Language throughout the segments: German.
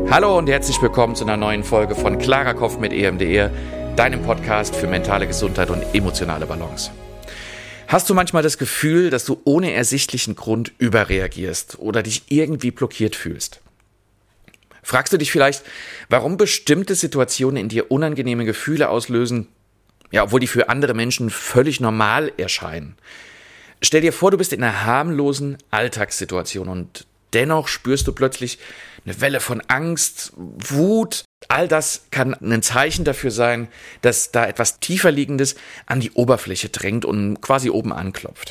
Hallo und herzlich willkommen zu einer neuen Folge von Klarer Kopf mit EMDR, deinem Podcast für mentale Gesundheit und emotionale Balance. Hast du manchmal das Gefühl, dass du ohne ersichtlichen Grund überreagierst oder dich irgendwie blockiert fühlst? Fragst du dich vielleicht, warum bestimmte Situationen in dir unangenehme Gefühle auslösen, obwohl die für andere Menschen völlig normal erscheinen? Stell dir vor, du bist in einer harmlosen Alltagssituation und dennoch spürst du plötzlich eine Welle von Angst, Wut. All das kann ein Zeichen dafür sein, dass da etwas Tieferliegendes an die Oberfläche drängt und quasi oben anklopft.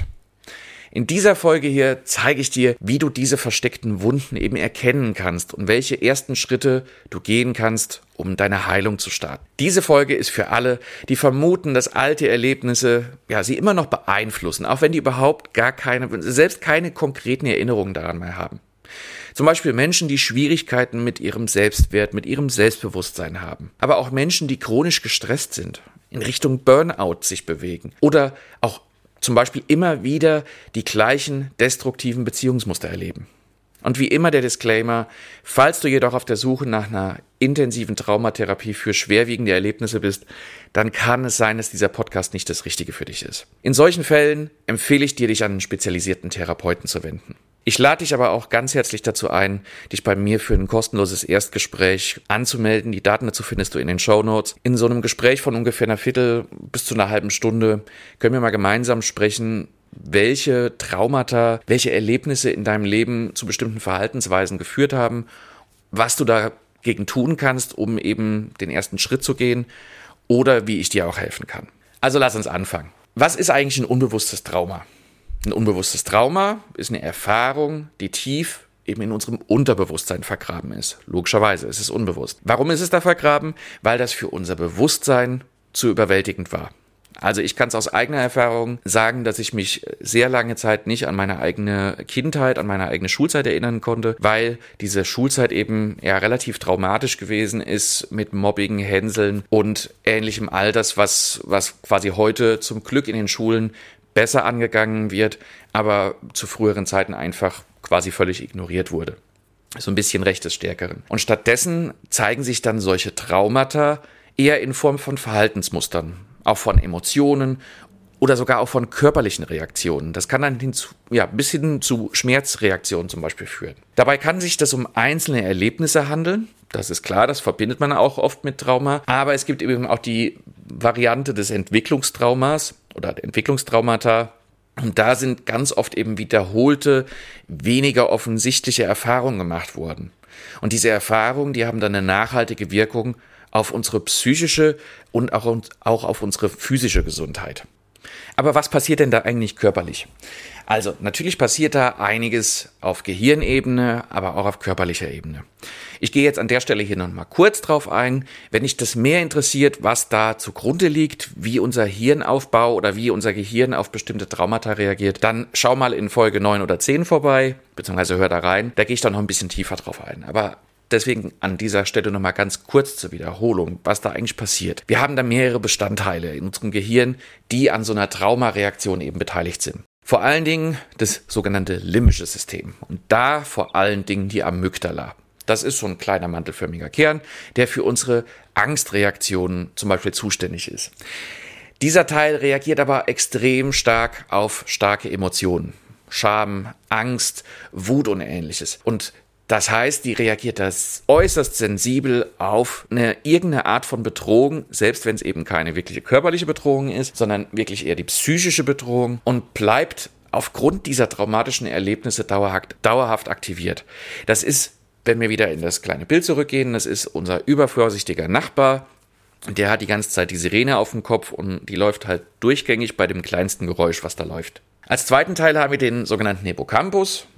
In dieser Folge hier zeige ich dir, wie du diese versteckten Wunden eben erkennen kannst und welche ersten Schritte du gehen kannst, um deine Heilung zu starten. Diese Folge ist für alle, die vermuten, dass alte Erlebnisse sie immer noch beeinflussen, auch wenn die überhaupt selbst keine konkreten Erinnerungen daran mehr haben. Zum Beispiel Menschen, die Schwierigkeiten mit ihrem Selbstwert, mit ihrem Selbstbewusstsein haben. Aber auch Menschen, die chronisch gestresst sind, in Richtung Burnout sich bewegen. Oder auch zum Beispiel immer wieder die gleichen destruktiven Beziehungsmuster erleben. Und wie immer der Disclaimer, falls du jedoch auf der Suche nach einer intensiven Traumatherapie für schwerwiegende Erlebnisse bist, dann kann es sein, dass dieser Podcast nicht das Richtige für dich ist. In solchen Fällen empfehle ich dir, dich an einen spezialisierten Therapeuten zu wenden. Ich lade dich aber auch ganz herzlich dazu ein, dich bei mir für ein kostenloses Erstgespräch anzumelden. Die Daten dazu findest du in den Shownotes. In so einem Gespräch von ungefähr einer Viertel bis zu einer halben Stunde können wir mal gemeinsam sprechen, welche Traumata, welche Erlebnisse in deinem Leben zu bestimmten Verhaltensweisen geführt haben, was du dagegen tun kannst, um eben den ersten Schritt zu gehen oder wie ich dir auch helfen kann. Also lass uns anfangen. Was ist eigentlich ein unbewusstes Trauma? Ein unbewusstes Trauma ist eine Erfahrung, die tief eben in unserem Unterbewusstsein vergraben ist. Logischerweise, es ist unbewusst. Warum ist es da vergraben? Weil das für unser Bewusstsein zu überwältigend war. Also ich kann es aus eigener Erfahrung sagen, dass ich mich sehr lange Zeit nicht an meine eigene Kindheit, an meine eigene Schulzeit erinnern konnte, weil diese Schulzeit eben relativ traumatisch gewesen ist mit Mobbing, Hänseln und ähnlichem all das, was quasi heute zum Glück in den Schulen besser angegangen wird, aber zu früheren Zeiten einfach quasi völlig ignoriert wurde. So ein bisschen Recht des Stärkeren. Und stattdessen zeigen sich dann solche Traumata eher in Form von Verhaltensmustern, auch von Emotionen oder sogar auch von körperlichen Reaktionen. Das kann dann bis hin zu Schmerzreaktionen zum Beispiel führen. Dabei kann sich das um einzelne Erlebnisse handeln. Das ist klar, das verbindet man auch oft mit Trauma. Aber es gibt eben auch die Variante des Entwicklungstraumas oder Entwicklungstraumata. Und da sind ganz oft eben wiederholte, weniger offensichtliche Erfahrungen gemacht worden. Und diese Erfahrungen, die haben dann eine nachhaltige Wirkung auf unsere psychische und auch auf unsere physische Gesundheit. Aber was passiert denn da eigentlich körperlich? Also natürlich passiert da einiges auf Gehirnebene, aber auch auf körperlicher Ebene. Ich gehe jetzt an der Stelle hier nochmal kurz drauf ein. Wenn dich das mehr interessiert, was da zugrunde liegt, wie unser Hirnaufbau oder wie unser Gehirn auf bestimmte Traumata reagiert, dann schau mal in Folge 9 oder 10 vorbei, beziehungsweise hör da rein. Da gehe ich dann noch ein bisschen tiefer drauf ein. Aber deswegen an dieser Stelle nochmal ganz kurz zur Wiederholung, was da eigentlich passiert. Wir haben da mehrere Bestandteile in unserem Gehirn, die an so einer Traumareaktion eben beteiligt sind. Vor allen Dingen das sogenannte limbische System und da vor allen Dingen die Amygdala. Das ist so ein kleiner mantelförmiger Kern, der für unsere Angstreaktionen zum Beispiel zuständig ist. Dieser Teil reagiert aber extrem stark auf starke Emotionen. Scham, Angst, Wut und Ähnliches. Und das heißt, die reagiert das äußerst sensibel auf irgendeine Art von Bedrohung, selbst wenn es eben keine wirkliche körperliche Bedrohung ist, sondern wirklich eher die psychische Bedrohung und bleibt aufgrund dieser traumatischen Erlebnisse dauerhaft aktiviert. Das ist, wenn wir wieder in das kleine Bild zurückgehen, das ist unser übervorsichtiger Nachbar. Der hat die ganze Zeit die Sirene auf dem Kopf und die läuft halt durchgängig bei dem kleinsten Geräusch, was da läuft. Als zweiten Teil haben wir den sogenannten Hippocampus.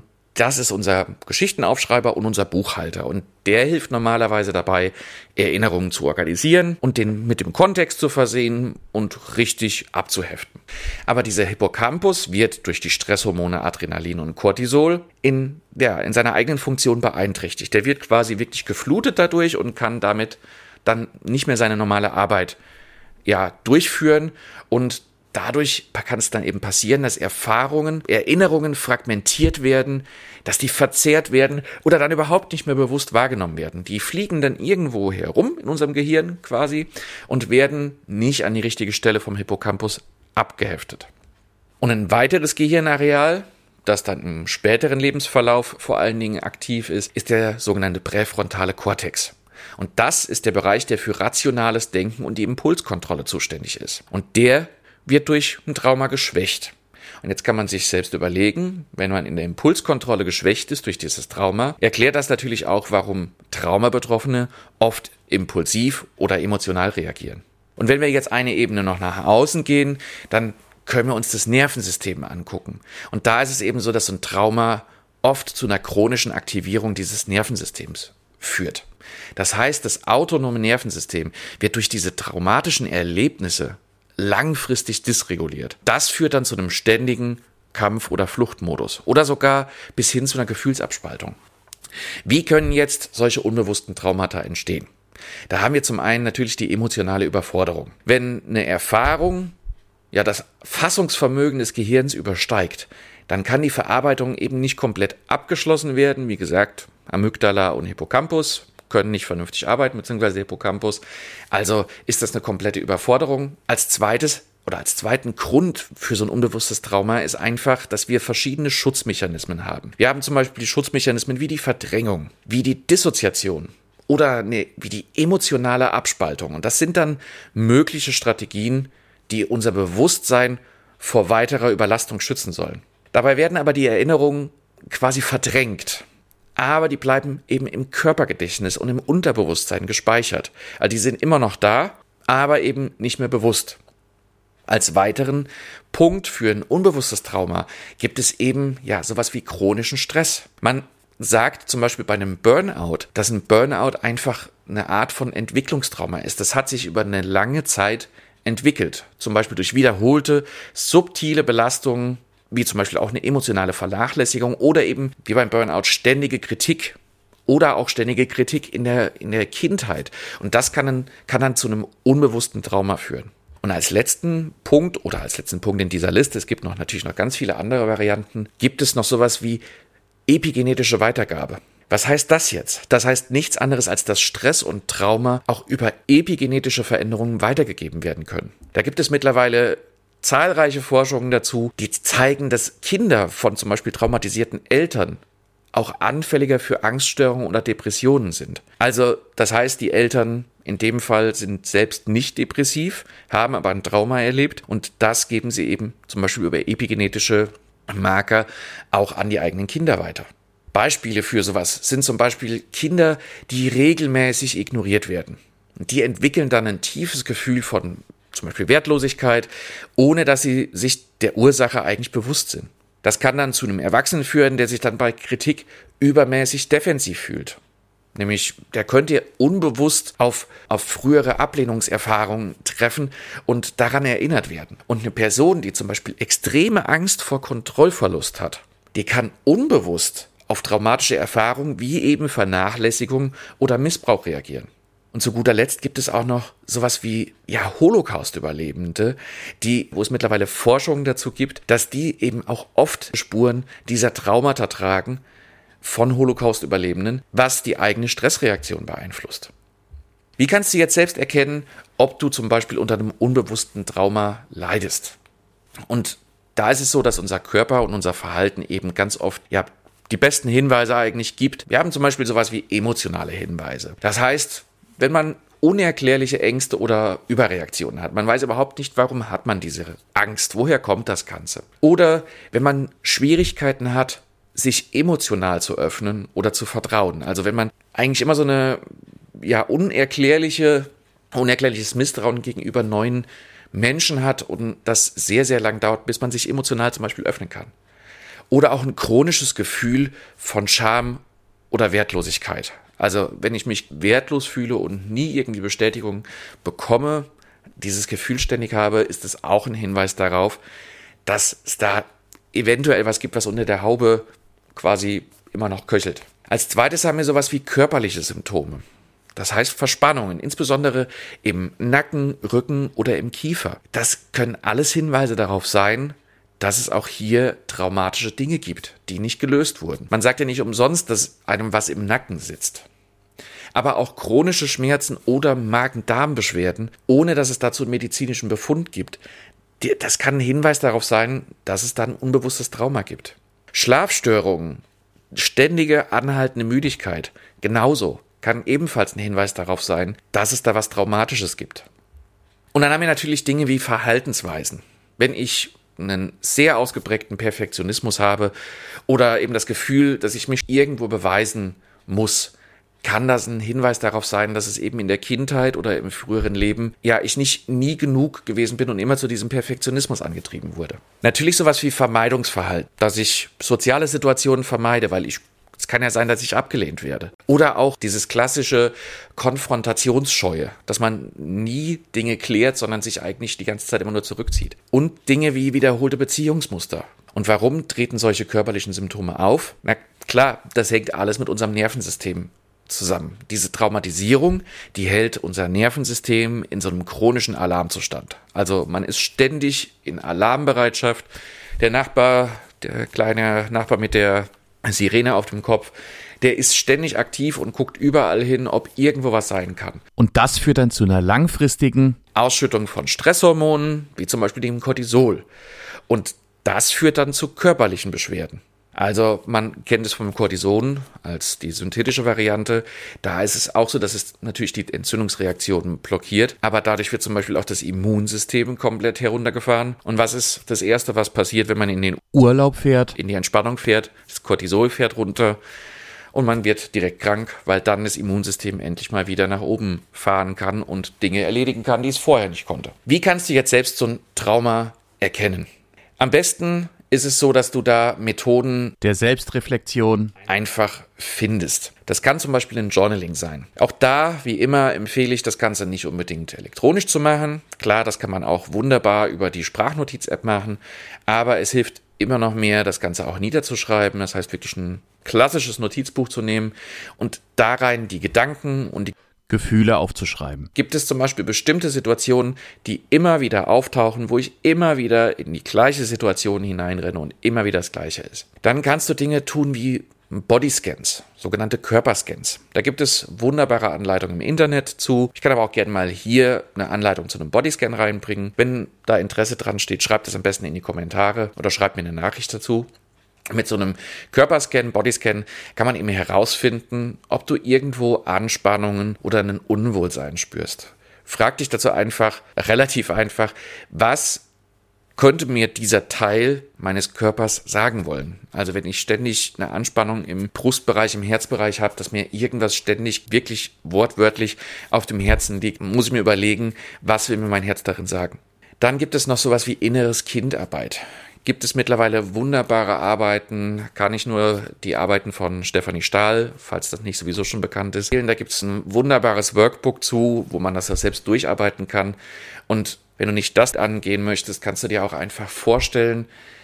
Das ist unser Geschichtenaufschreiber und unser Buchhalter und der hilft normalerweise dabei, Erinnerungen zu organisieren und den mit dem Kontext zu versehen und richtig abzuheften. Aber dieser Hippocampus wird durch die Stresshormone Adrenalin und Cortisol in seiner eigenen Funktion beeinträchtigt. Der wird quasi wirklich geflutet dadurch und kann damit dann nicht mehr seine normale Arbeit durchführen und dadurch kann es dann eben passieren, dass Erinnerungen fragmentiert werden, dass die verzerrt werden oder dann überhaupt nicht mehr bewusst wahrgenommen werden. Die fliegen dann irgendwo herum in unserem Gehirn quasi und werden nicht an die richtige Stelle vom Hippocampus abgeheftet. Und ein weiteres Gehirnareal, das dann im späteren Lebensverlauf vor allen Dingen aktiv ist, ist der sogenannte präfrontale Kortex. Und das ist der Bereich, der für rationales Denken und die Impulskontrolle zuständig ist. Und der wird durch ein Trauma geschwächt. Und jetzt kann man sich selbst überlegen, wenn man in der Impulskontrolle geschwächt ist durch dieses Trauma, erklärt das natürlich auch, warum Traumabetroffene oft impulsiv oder emotional reagieren. Und wenn wir jetzt eine Ebene noch nach außen gehen, dann können wir uns das Nervensystem angucken. Und da ist es eben so, dass so ein Trauma oft zu einer chronischen Aktivierung dieses Nervensystems führt. Das heißt, das autonome Nervensystem wird durch diese traumatischen Erlebnisse langfristig dysreguliert. Das führt dann zu einem ständigen Kampf- oder Fluchtmodus oder sogar bis hin zu einer Gefühlsabspaltung. Wie können jetzt solche unbewussten Traumata entstehen? Da haben wir zum einen natürlich die emotionale Überforderung. Wenn eine Erfahrung das Fassungsvermögen des Gehirns übersteigt, dann kann die Verarbeitung eben nicht komplett abgeschlossen werden. Wie gesagt, Amygdala und Hippocampus können nicht vernünftig arbeiten, beziehungsweise Hippocampus. Also ist das eine komplette Überforderung. Als zweiten Grund für so ein unbewusstes Trauma ist einfach, dass wir verschiedene Schutzmechanismen haben. Wir haben zum Beispiel die Schutzmechanismen wie die Verdrängung, wie die Dissoziation oder wie die emotionale Abspaltung. Und das sind dann mögliche Strategien, die unser Bewusstsein vor weiterer Überlastung schützen sollen. Dabei werden aber die Erinnerungen quasi verdrängt. Aber die bleiben eben im Körpergedächtnis und im Unterbewusstsein gespeichert. Also die sind immer noch da, aber eben nicht mehr bewusst. Als weiteren Punkt für ein unbewusstes Trauma gibt es eben sowas wie chronischen Stress. Man sagt zum Beispiel bei einem Burnout, dass ein Burnout einfach eine Art von Entwicklungstrauma ist. Das hat sich über eine lange Zeit entwickelt. Zum Beispiel durch wiederholte, subtile Belastungen, wie zum Beispiel auch eine emotionale Vernachlässigung oder eben, wie beim Burnout, ständige Kritik oder auch ständige Kritik in der Kindheit. Und das kann dann zu einem unbewussten Trauma führen. Und als letzten Punkt in dieser Liste, es gibt natürlich noch ganz viele andere Varianten, gibt es noch sowas wie epigenetische Weitergabe. Was heißt das jetzt? Das heißt nichts anderes, als dass Stress und Trauma auch über epigenetische Veränderungen weitergegeben werden können. Da gibt es mittlerweile zahlreiche Forschungen dazu, die zeigen, dass Kinder von zum Beispiel traumatisierten Eltern auch anfälliger für Angststörungen oder Depressionen sind. Also das heißt, die Eltern in dem Fall sind selbst nicht depressiv, haben aber ein Trauma erlebt und das geben sie eben zum Beispiel über epigenetische Marker auch an die eigenen Kinder weiter. Beispiele für sowas sind zum Beispiel Kinder, die regelmäßig ignoriert werden. Die entwickeln dann ein tiefes Gefühl von zum Beispiel Wertlosigkeit, ohne dass sie sich der Ursache eigentlich bewusst sind. Das kann dann zu einem Erwachsenen führen, der sich dann bei Kritik übermäßig defensiv fühlt. Nämlich, der könnte unbewusst auf frühere Ablehnungserfahrungen treffen und daran erinnert werden. Und eine Person, die zum Beispiel extreme Angst vor Kontrollverlust hat, die kann unbewusst auf traumatische Erfahrungen wie eben Vernachlässigung oder Missbrauch reagieren. Und zu guter Letzt gibt es auch noch sowas wie Holocaust-Überlebende, wo es mittlerweile Forschungen dazu gibt, dass die eben auch oft Spuren dieser Traumata tragen von Holocaust-Überlebenden, was die eigene Stressreaktion beeinflusst. Wie kannst du jetzt selbst erkennen, ob du zum Beispiel unter einem unbewussten Trauma leidest? Und da ist es so, dass unser Körper und unser Verhalten eben ganz oft die besten Hinweise eigentlich gibt. Wir haben zum Beispiel sowas wie emotionale Hinweise. Das heißt, wenn man unerklärliche Ängste oder Überreaktionen hat, man weiß überhaupt nicht, warum hat man diese Angst, woher kommt das Ganze? Oder wenn man Schwierigkeiten hat, sich emotional zu öffnen oder zu vertrauen. Also wenn man eigentlich immer so eine unerklärliches Misstrauen gegenüber neuen Menschen hat und das sehr, sehr lang dauert, bis man sich emotional zum Beispiel öffnen kann. Oder auch ein chronisches Gefühl von Scham oder Wertlosigkeit. Also wenn ich mich wertlos fühle und nie irgendwie Bestätigung bekomme, dieses Gefühl ständig habe, ist es auch ein Hinweis darauf, dass es da eventuell was gibt, was unter der Haube quasi immer noch köchelt. Als zweites haben wir sowas wie körperliche Symptome. Das heißt Verspannungen, insbesondere im Nacken, Rücken oder im Kiefer. Das können alles Hinweise darauf sein, dass es auch hier traumatische Dinge gibt, die nicht gelöst wurden. Man sagt ja nicht umsonst, dass einem was im Nacken sitzt. Aber auch chronische Schmerzen oder Magen-Darm-Beschwerden, ohne dass es dazu einen medizinischen Befund gibt, das kann ein Hinweis darauf sein, dass es da ein unbewusstes Trauma gibt. Schlafstörungen, ständige anhaltende Müdigkeit, genauso, kann ebenfalls ein Hinweis darauf sein, dass es da was Traumatisches gibt. Und dann haben wir natürlich Dinge wie Verhaltensweisen. Wenn ich einen sehr ausgeprägten Perfektionismus habe oder eben das Gefühl, dass ich mich irgendwo beweisen muss, kann das ein Hinweis darauf sein, dass es eben in der Kindheit oder im früheren Leben ich nie genug gewesen bin und immer zu diesem Perfektionismus angetrieben wurde. Natürlich sowas wie Vermeidungsverhalten, dass ich soziale Situationen vermeide, weil es kann ja sein, dass ich abgelehnt werde. Oder auch dieses klassische Konfrontationsscheue, dass man nie Dinge klärt, sondern sich eigentlich die ganze Zeit immer nur zurückzieht. Und Dinge wie wiederholte Beziehungsmuster. Und warum treten solche körperlichen Symptome auf? Na klar, das hängt alles mit unserem Nervensystem zusammen. Diese Traumatisierung, die hält unser Nervensystem in so einem chronischen Alarmzustand. Also man ist ständig in Alarmbereitschaft. Der kleine Nachbar mit der Sirene auf dem Kopf, der ist ständig aktiv und guckt überall hin, ob irgendwo was sein kann. Und das führt dann zu einer langfristigen Ausschüttung von Stresshormonen, wie zum Beispiel dem Cortisol. Und das führt dann zu körperlichen Beschwerden. Also man kennt es vom Cortison als die synthetische Variante. Da ist es auch so, dass es natürlich die Entzündungsreaktionen blockiert. Aber dadurch wird zum Beispiel auch das Immunsystem komplett heruntergefahren. Und was ist das Erste, was passiert, wenn man in den Urlaub fährt, in die Entspannung fährt? Das Cortisol fährt runter und man wird direkt krank, weil dann das Immunsystem endlich mal wieder nach oben fahren kann und Dinge erledigen kann, die es vorher nicht konnte. Wie kannst du jetzt selbst so ein Trauma erkennen? Am besten ist es so, dass du da Methoden der Selbstreflexion einfach findest. Das kann zum Beispiel ein Journaling sein. Auch da, wie immer, empfehle ich, das Ganze nicht unbedingt elektronisch zu machen. Klar, das kann man auch wunderbar über die Sprachnotiz-App machen, aber es hilft immer noch mehr, das Ganze auch niederzuschreiben. Das heißt, wirklich ein klassisches Notizbuch zu nehmen und da rein die Gedanken und die Gefühle aufzuschreiben. Gibt es zum Beispiel bestimmte Situationen, die immer wieder auftauchen, wo ich immer wieder in die gleiche Situation hineinrenne und immer wieder das Gleiche ist. Dann kannst du Dinge tun wie Bodyscans, sogenannte Körperscans. Da gibt es wunderbare Anleitungen im Internet zu. Ich kann aber auch gerne mal hier eine Anleitung zu einem Bodyscan reinbringen. Wenn da Interesse dran steht, schreibt es am besten in die Kommentare oder schreibt mir eine Nachricht dazu. Mit so einem Körperscan, Bodyscan, kann man eben herausfinden, ob du irgendwo Anspannungen oder ein Unwohlsein spürst. Frag dich dazu relativ einfach, was könnte mir dieser Teil meines Körpers sagen wollen? Also wenn ich ständig eine Anspannung im Brustbereich, im Herzbereich habe, dass mir irgendwas ständig wirklich wortwörtlich auf dem Herzen liegt, muss ich mir überlegen, was will mir mein Herz darin sagen? Dann gibt es noch sowas wie inneres Kindarbeit. Gibt es mittlerweile wunderbare Arbeiten, kann ich nur die Arbeiten von Stefanie Stahl, falls das nicht sowieso schon bekannt ist. Da gibt es ein wunderbares Workbook zu, wo man das ja selbst durcharbeiten kann. Und wenn du nicht das angehen möchtest, kannst du dir auch einfach vorstellen,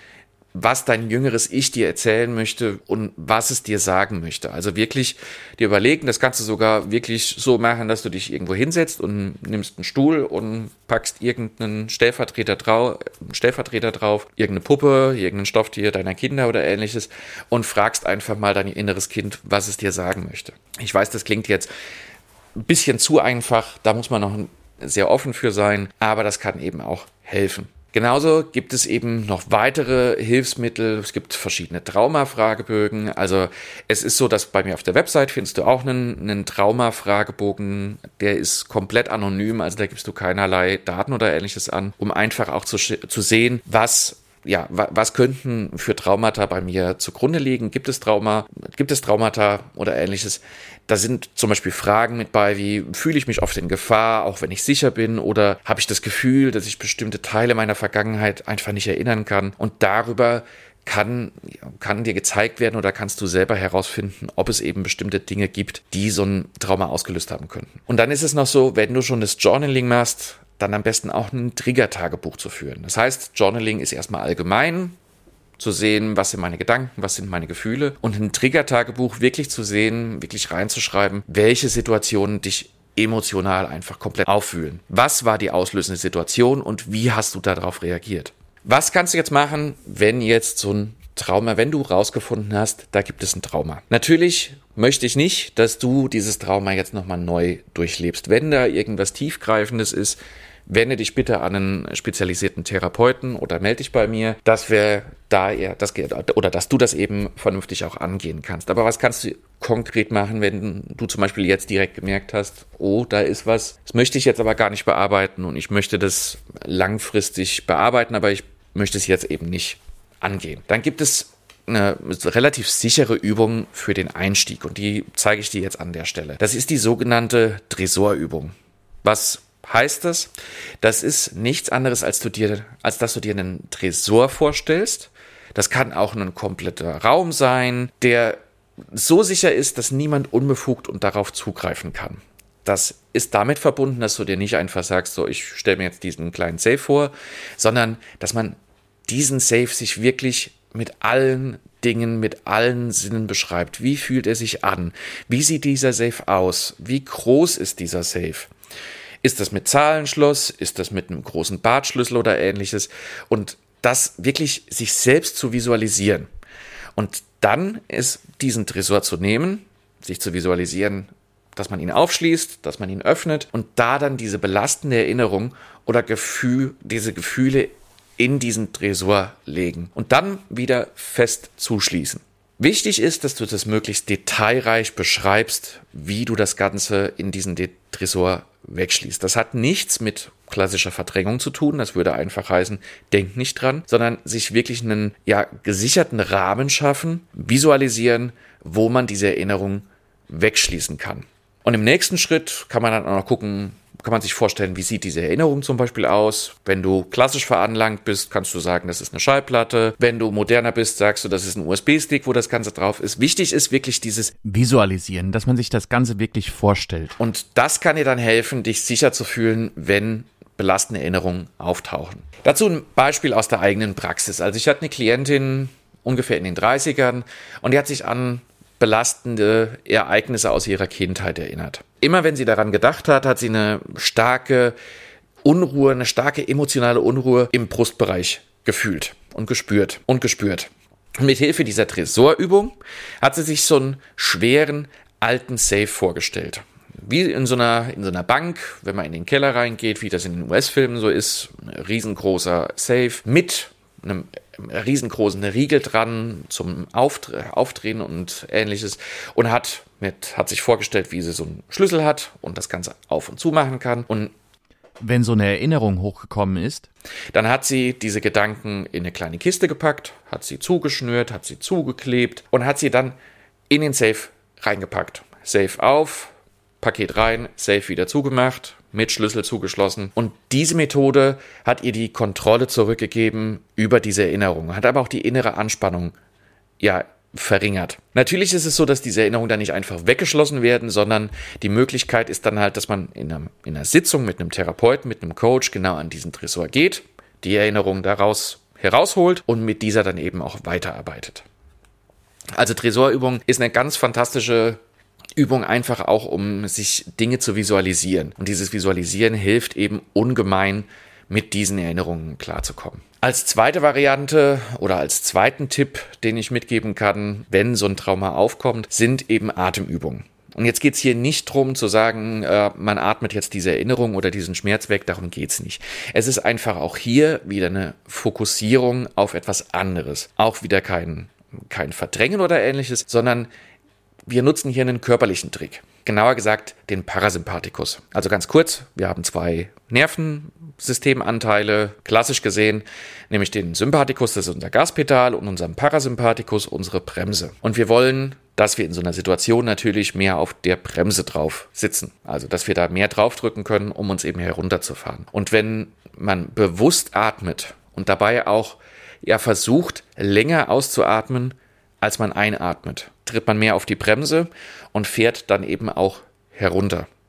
was dein jüngeres Ich dir erzählen möchte und was es dir sagen möchte. Also wirklich dir überlegen, das kannst du sogar wirklich so machen, dass du dich irgendwo hinsetzt und nimmst einen Stuhl und packst irgendeinen Stellvertreter drauf, irgendeine Puppe, irgendein Stofftier deiner Kinder oder ähnliches und fragst einfach mal dein inneres Kind, was es dir sagen möchte. Ich weiß, das klingt jetzt ein bisschen zu einfach, da muss man noch sehr offen für sein, aber das kann eben auch helfen. Genauso gibt es eben noch weitere Hilfsmittel. Es gibt verschiedene Trauma-Fragebögen. Also es ist so, dass bei mir auf der Website findest du auch einen Trauma-Fragebogen. Der ist komplett anonym, also da gibst du keinerlei Daten oder Ähnliches an, um einfach auch zu sehen, was könnten für Traumata bei mir zugrunde liegen? Gibt es Traumata oder Ähnliches? Da sind zum Beispiel Fragen mit bei, wie fühle ich mich oft in Gefahr, auch wenn ich sicher bin, oder habe ich das Gefühl, dass ich bestimmte Teile meiner Vergangenheit einfach nicht erinnern kann? Und darüber kann dir gezeigt werden oder kannst du selber herausfinden, ob es eben bestimmte Dinge gibt, die so ein Trauma ausgelöst haben könnten. Und dann ist es noch so, wenn du schon das Journaling machst, dann am besten auch ein Trigger-Tagebuch zu führen. Das heißt, Journaling ist erstmal allgemein. zu sehen, was sind meine Gedanken, was sind meine Gefühle und ein Trigger-Tagebuch wirklich zu sehen, wirklich reinzuschreiben, welche Situationen dich emotional einfach komplett aufwühlen. Was war die auslösende Situation und wie hast du darauf reagiert? Was kannst du jetzt machen, wenn jetzt so ein Trauma, wenn du rausgefunden hast, da gibt es ein Trauma? Natürlich möchte ich nicht, dass du dieses Trauma jetzt nochmal neu durchlebst. Wenn da irgendwas Tiefgreifendes ist, wende dich bitte an einen spezialisierten Therapeuten oder melde dich bei mir, dass wir da dass du das eben vernünftig auch angehen kannst. Aber was kannst du konkret machen, wenn du zum Beispiel jetzt direkt gemerkt hast, oh, da ist was, das möchte ich jetzt aber gar nicht bearbeiten und ich möchte das langfristig bearbeiten, aber ich möchte es jetzt eben nicht angehen. Dann gibt es eine relativ sichere Übung für den Einstieg und die zeige ich dir jetzt an der Stelle. Das ist die sogenannte Tresorübung. Was heißt das? Das ist nichts anderes, als dass du dir einen Tresor vorstellst. Das kann auch ein kompletter Raum sein, der so sicher ist, dass niemand unbefugt und darauf zugreifen kann. Das ist damit verbunden, dass du dir nicht einfach sagst, so, ich stelle mir jetzt diesen kleinen Safe vor, sondern dass man diesen Safe sich wirklich mit allen Dingen, mit allen Sinnen beschreibt. Wie fühlt er sich an? Wie sieht dieser Safe aus? Wie groß ist dieser Safe? Ist das mit Zahlenschloss? Ist das mit einem großen Bartschlüssel oder ähnliches? Und das wirklich sich selbst zu visualisieren. Und dann ist diesen Tresor zu nehmen, sich zu visualisieren, dass man ihn aufschließt, dass man ihn öffnet und da dann diese belastende Erinnerung oder diese Gefühle in diesen Tresor legen und dann wieder fest zuschließen. Wichtig ist, dass du das möglichst detailreich beschreibst, wie du das Ganze in diesen Tresor wegschließt. Das hat nichts mit klassischer Verdrängung zu tun, das würde einfach heißen, denk nicht dran, sondern sich wirklich einen gesicherten Rahmen schaffen, visualisieren, wo man diese Erinnerung wegschließen kann. Und im nächsten Schritt kann man dann auch noch gucken, kann man sich vorstellen, wie sieht diese Erinnerung zum Beispiel aus. Wenn du klassisch veranlagt bist, kannst du sagen, das ist eine Schallplatte. Wenn du moderner bist, sagst du, das ist ein USB-Stick, wo das Ganze drauf ist. Wichtig ist wirklich dieses Visualisieren, dass man sich das Ganze wirklich vorstellt. Und das kann dir dann helfen, dich sicher zu fühlen, wenn belastende Erinnerungen auftauchen. Dazu ein Beispiel aus der eigenen Praxis. Also ich hatte eine Klientin ungefähr in den 30ern und die hat sich an belastende Ereignisse aus ihrer Kindheit erinnert. Immer wenn sie daran gedacht hat, hat sie eine starke Unruhe, eine starke emotionale Unruhe im Brustbereich gefühlt und gespürt. Und mit Hilfe dieser Tresorübung hat sie sich so einen schweren alten Safe vorgestellt. Wie in so einer Bank, wenn man in den Keller reingeht, wie das in den US-Filmen so ist, ein riesengroßer Safe mit einem riesengroßen Riegel dran zum Aufdrehen und ähnliches und hat sich vorgestellt, wie sie so einen Schlüssel hat und das Ganze auf und zu machen kann. Und wenn so eine Erinnerung hochgekommen ist, dann hat sie diese Gedanken in eine kleine Kiste gepackt, hat sie zugeschnürt, hat sie zugeklebt und hat sie dann in den Safe reingepackt. Safe auf, Paket rein, Safe wieder zugemacht, mit Schlüssel zugeschlossen. Und diese Methode hat ihr die Kontrolle zurückgegeben über diese Erinnerung, hat aber auch die innere Anspannung verringert. Natürlich ist es so, dass diese Erinnerungen dann nicht einfach weggeschlossen werden, sondern die Möglichkeit ist dann halt, dass man in einer Sitzung mit einem Therapeuten, mit einem Coach genau an diesen Tresor geht, die Erinnerung daraus herausholt und mit dieser dann eben auch weiterarbeitet. Also Tresorübung ist eine ganz fantastische Übung, einfach auch, um sich Dinge zu visualisieren. Und dieses Visualisieren hilft eben ungemein, mit diesen Erinnerungen klarzukommen. Als zweite Variante oder als zweiten Tipp, den ich mitgeben kann, wenn so ein Trauma aufkommt, sind eben Atemübungen. Und jetzt geht es hier nicht darum zu sagen, man atmet jetzt diese Erinnerung oder diesen Schmerz weg, darum geht es nicht. Es ist einfach auch hier wieder eine Fokussierung auf etwas anderes. Auch wieder kein Verdrängen oder ähnliches, sondern wir nutzen hier einen körperlichen Trick. Genauer gesagt den Parasympathikus. Also ganz kurz, wir haben 2 Nervensystemanteile, klassisch gesehen, nämlich den Sympathikus, das ist unser Gaspedal, und unseren Parasympathikus, unsere Bremse. Und wir wollen, dass wir in so einer Situation natürlich mehr auf der Bremse drauf sitzen. Also, dass wir da mehr draufdrücken können, um uns eben herunterzufahren. Und wenn man bewusst atmet und dabei auch versucht, länger auszuatmen, als man einatmet, tritt man mehr auf die Bremse und fährt dann eben auch herunter.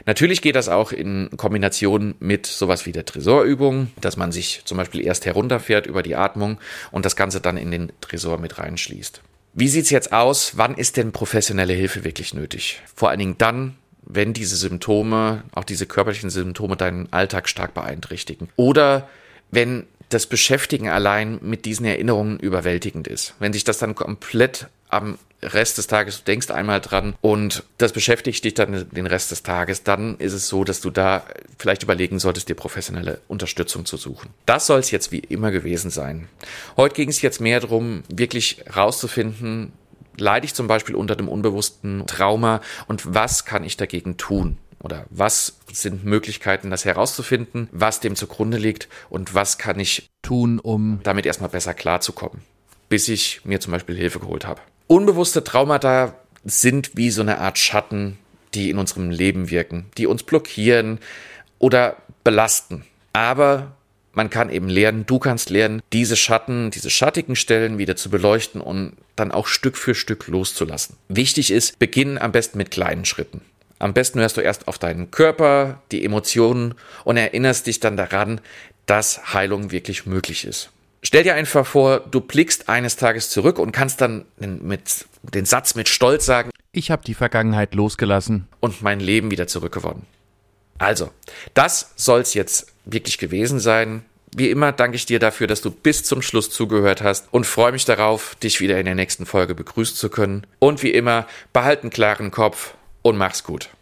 Natürlich geht das auch in Kombination mit sowas wie der Tresorübung, dass man sich zum Beispiel erst herunterfährt über die Atmung und das Ganze dann in den Tresor mit reinschließt. Wie sieht's jetzt aus? Wann ist denn professionelle Hilfe wirklich nötig? Vor allen Dingen dann, wenn diese Symptome, auch diese körperlichen Symptome, deinen Alltag stark beeinträchtigen. Oder wenn das Beschäftigen allein mit diesen Erinnerungen überwältigend ist. Wenn sich das dann komplett am Rest des Tages, du denkst einmal dran und das beschäftigt dich dann den Rest des Tages, dann ist es so, dass du da vielleicht überlegen solltest, dir professionelle Unterstützung zu suchen. Das soll es jetzt wie immer gewesen sein. Heute ging es jetzt mehr darum, wirklich rauszufinden, leide ich zum Beispiel unter dem unbewussten Trauma und was kann ich dagegen tun? Oder was sind Möglichkeiten, das herauszufinden, was dem zugrunde liegt und was kann ich tun, um damit erstmal besser klarzukommen, bis ich mir zum Beispiel Hilfe geholt habe. Unbewusste Traumata sind wie so eine Art Schatten, die in unserem Leben wirken, die uns blockieren oder belasten. Aber man kann eben lernen, du kannst lernen, diese Schatten, diese schattigen Stellen wieder zu beleuchten und dann auch Stück für Stück loszulassen. Wichtig ist, beginn am besten mit kleinen Schritten. Am besten hörst du erst auf deinen Körper, die Emotionen und erinnerst dich dann daran, dass Heilung wirklich möglich ist. Stell dir einfach vor, du blickst eines Tages zurück und kannst dann den Satz mit Stolz sagen: Ich habe die Vergangenheit losgelassen und mein Leben wieder zurückgewonnen. Also, das soll's jetzt wirklich gewesen sein. Wie immer danke ich dir dafür, dass du bis zum Schluss zugehört hast und freue mich darauf, dich wieder in der nächsten Folge begrüßen zu können. Und wie immer, behalt einen klaren Kopf und mach's gut.